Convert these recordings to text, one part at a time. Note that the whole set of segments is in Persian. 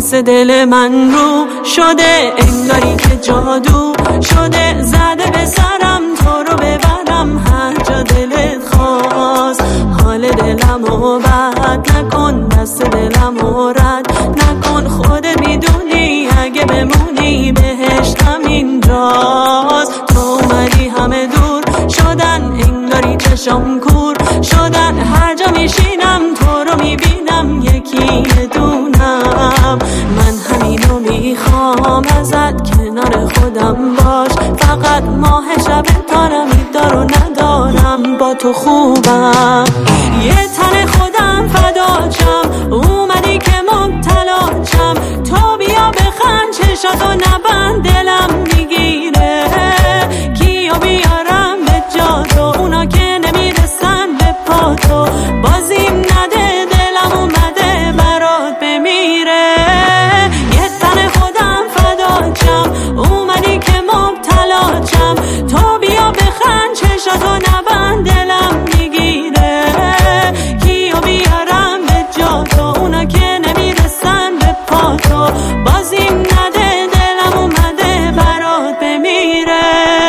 دست دل من رو شده انگاری که جادو شده، زده به سرم تو رو ببرم هر جا دلت خواست. حال دلمو بد نکن، دست دلمو رد نکن، خودت میدونی اگه بمونی بهشتم اینجاست. تو اومدی همه دور شدن انگاری چشم کور شدن، هر جا میشینم تو رو میبینم یکی دونم. من همینو میخوام ازت، کنار خودم باش فقط، ماه شب تارم دارو ندارم با تو خوبم. یه تن خودم فداچم، اومدی که مبتلاچم، تو بیا بخند چشاتو نبند دلم میگیره. کیو بیارم به جا تو، اونا که نمیرسن به پا تو، بازیم نده دلم اومده برات بمیره. یه تن خودم فداچم، اومدی که مبتلاچم، تو بیا بخند چشاتو نبند دلم میگیره. کیو بیارم به جا تو، اونا که نمیرسن به پا تو، بازیم نده دلم اومده برات بمیره.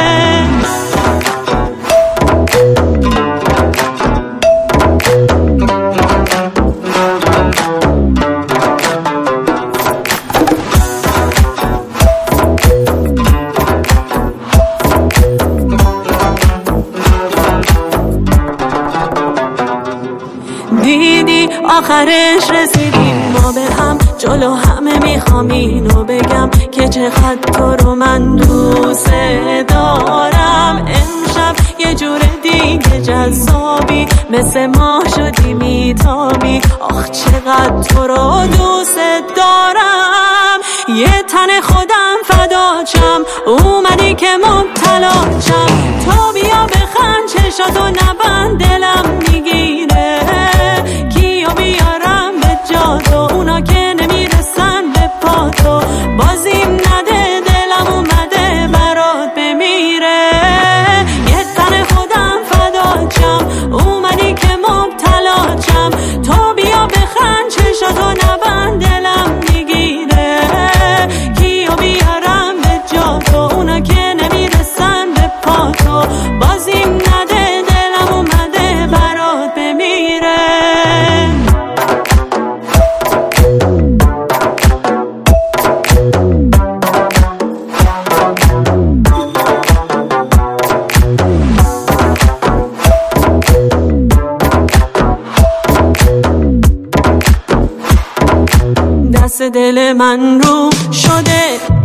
دیدی آخرش رسیدیم ما به هم، جلو همه میخوام اینو بگم که چقدر تو رو من دوست دارم. امشب یه جور دیگه جذابی، مثل ما شدی میتابی، آخ چقدر تو رو دوست دارم. یه تن خودم فداچم، اومدی که مبتلاچم، تو بیا بخند چشاتو نبند دلم میگیره. کیو بیارم به جا تو، اونا که نمیرسن به پا تو، بازیم نده دلم اومده برات بمیره. یه تن خودم فداچم، اومدی که مبتلاچم، تو بیا بخند چشاتو نبند دلم میگیره. کیو بیارم به جا تو، اونا که نمیرسن به پا تو، بازیم نده دلم اومده برات بمیره. دست دل من رو شده